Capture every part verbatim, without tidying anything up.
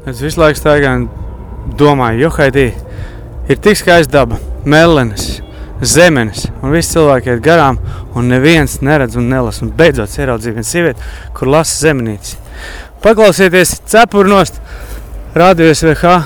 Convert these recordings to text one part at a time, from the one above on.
Es visu laiku staigāju un domāju, Johaidī, ir tik skaista daba, mellenes, zemenes, un visi cilvēki iet garām, un neviens neredz un nelas, un beidzot ieraudzīja vienu sievieti, kur lasa zemenītes. Paklausieties, cepurnost, Radio S V H,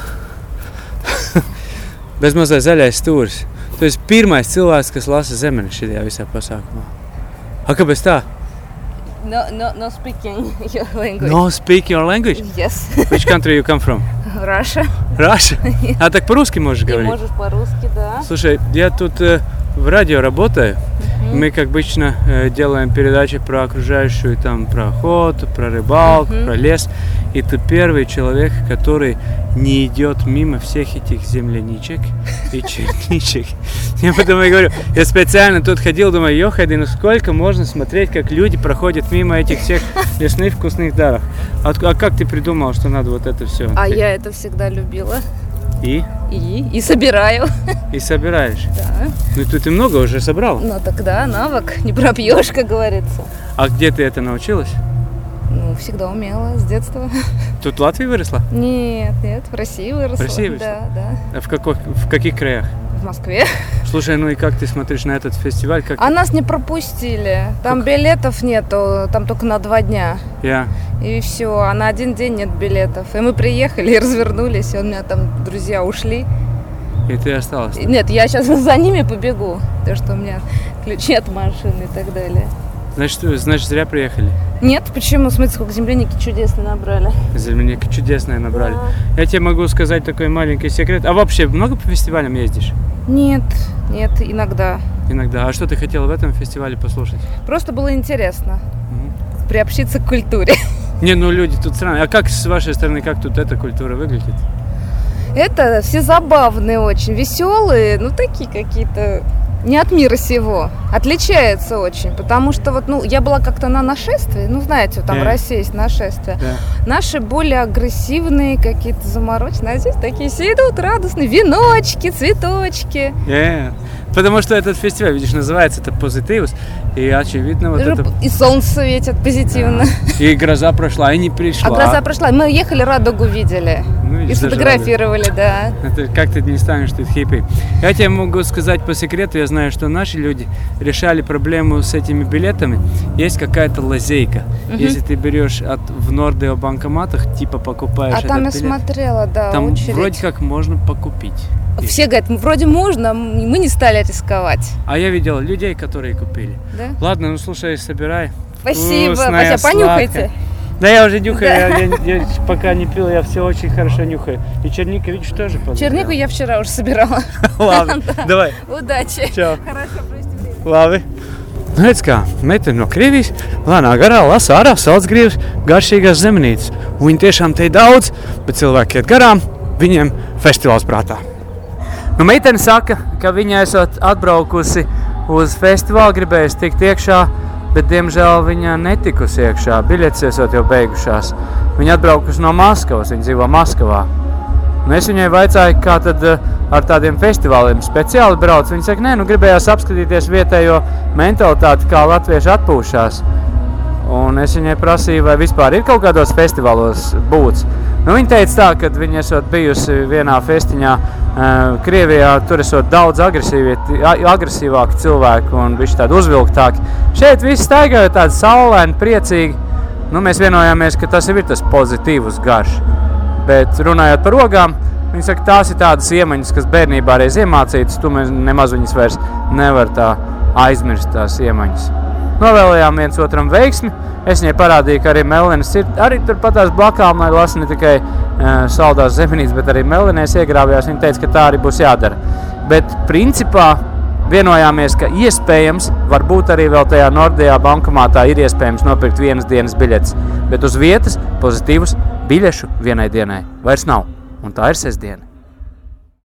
bez mazai zaļais stūris. Tu esi pirmais cilvēks, kas lasa zemenes šajā visā pasākumā. A, kāpēc tā? No, no, no speaking your language. No speak your language? Yes. Which country you come from? Russia. Russia? А так по-русски можешь Ты говорить? можешь по-русски, да. Слушай, я тут э, в радио работаю. Mm-hmm. Мы, как обычно, э, делаем передачи про окружающую, там, про охоту, про рыбалку, mm-hmm. про лес. И ты первый человек, который не идет мимо всех этих земляничек и черничек. Я потом и говорю, я специально тут ходил, думаю, Йохайди, ну сколько можно смотреть, как люди проходят мимо этих всех лесных вкусных даров. А, а как ты придумал, что надо вот это все? А ты... я это всегда любила. И? И? И собираю. И собираешь? Да. Ну тут ты много уже собрал. Ну тогда навык, не пропьешь, как говорится. А где ты это научилась? Ну, всегда умела, с детства. Тут в Латвии выросла? Нет, нет, в России выросла. В России выросла? Да, да. А в, каких, в каких краях? В Москве. Слушай, ну и как ты смотришь на этот фестиваль? Как а ты... нас не пропустили. Там как? Билетов нету, там только на два дня. Yeah. И все, а на один день нет билетов. И мы приехали и развернулись, и у меня там друзья ушли. И ты осталась? Нет, я сейчас за ними побегу, потому что у меня ключи от машины и так далее. Значит, значит, зря приехали? Нет, почему? Смотрите, сколько земляники чудесные набрали. Земляники чудесные набрали. Да. Я тебе могу сказать такой маленький секрет. А вообще много по фестивалям ездишь? Нет, нет, иногда. Иногда. А что ты хотела в этом фестивале послушать? Просто было интересно Mm-hmm. приобщиться к культуре. Не, ну люди тут странные. А как с вашей стороны, как тут эта культура выглядит? Это все забавные очень, веселые, ну такие какие-то... Не от мира сего. Отличается очень, потому что вот, ну, я была как-то на нашествии, ну, знаете, там yeah. в России есть нашествие. Yeah. Наши более агрессивные, какие-то замороченные, а здесь такие все идут радостные, веночки, цветочки. Yeah. Потому что этот фестиваль, видишь, называется это «Позитивус», и очевидно вот это... И солнце светит позитивно. Yeah. И гроза прошла, и не пришла. А гроза прошла, мы ехали, радугу видели. Ну, и сфотографировали, да. Это, как ты не станешь тут хиппи. Я тебе могу сказать по секрету, я знаю, что наши люди решали проблему с этими билетами. Есть какая-то лазейка. Uh-huh. Если ты берешь от, в Нордео банкоматах, типа покупаешь а этот там я билет, смотрела, да, там очередь. Вроде как можно покупить. Все говорят, вроде можно, мы не стали рисковать. А я видел людей, которые купили. Да? Ладно, ну слушай, собирай. Спасибо, Вкусная, Вася, понюхайте. Да я уже нюхаю, да. я, я, я пока не пил, я все очень хорошо нюхаю. И черника, видишь, тоже подобрал. Чернику я вчера уже собирала. Ладно, давай. Удачи. Čau. Хорошо, провести время. Labi. Nu, redz kā, meitene no Krievijas lēnā garā lasa ārā saldsgrīvas garšīgās zemenītes. Un viņi tiešām te ir daudz, bet cilvēki iet garām, viņiem festivāls prātā. Nu, meitene saka, ka viņa esot atbraukusi uz festivālu, gribējusi tikt iekšā, bet, diemžēl, viņa netikusi iekšā. Biļetes esot jau beigušās. Viņa atbraukusi no Maskavas, viņa dzīvo Maskavā. Un es viņai vaicāju, kā tad ar tādiem festivāliem speciāli brauc. Viņa saka, nē, nu gribējās apskatīties vietējo mentalitāti, kā latvieši atpūšās. Un es viņai prasīju, vai vispār ir kaut kādos festivālos būts. Nu, viņa teica tā, ka viņa esot bijusi vienā festiņā uh, Krievijā, tur esot daudz agresīvāki cilvēki un bišķi tādi uzvilktāki. Šeit visi staigāja tādi saulaini, priecīgi. Nu, mēs vienojāmies, ka tas ir tas pozitīvs garš. Bet runājot par ogām, viņi saka, tās ir tādas iemaņas, kas bērnībā reiz iemācītas, tu nemaz viņas vairs nevar tā aizmirst tās iemaņas. Novēlējām viens otram veiksmi, es viņai parādīju, ka arī mellenes ir arī turpat tās blakām, lai lasa ne tikai uh, saldās zemenītes, bet arī mellenēs iegrāvjās, viņa teica, ka tā arī būs jādara. Bet principā vienojāmies, ka iespējams, varbūt arī vēl tajā Nordea bankomātā ir iespējams nopirkt vienas dienas biļetes, bet uz vietas pozitīvus biļešu vienai dienai vairs nav, un tā ir sestdiena.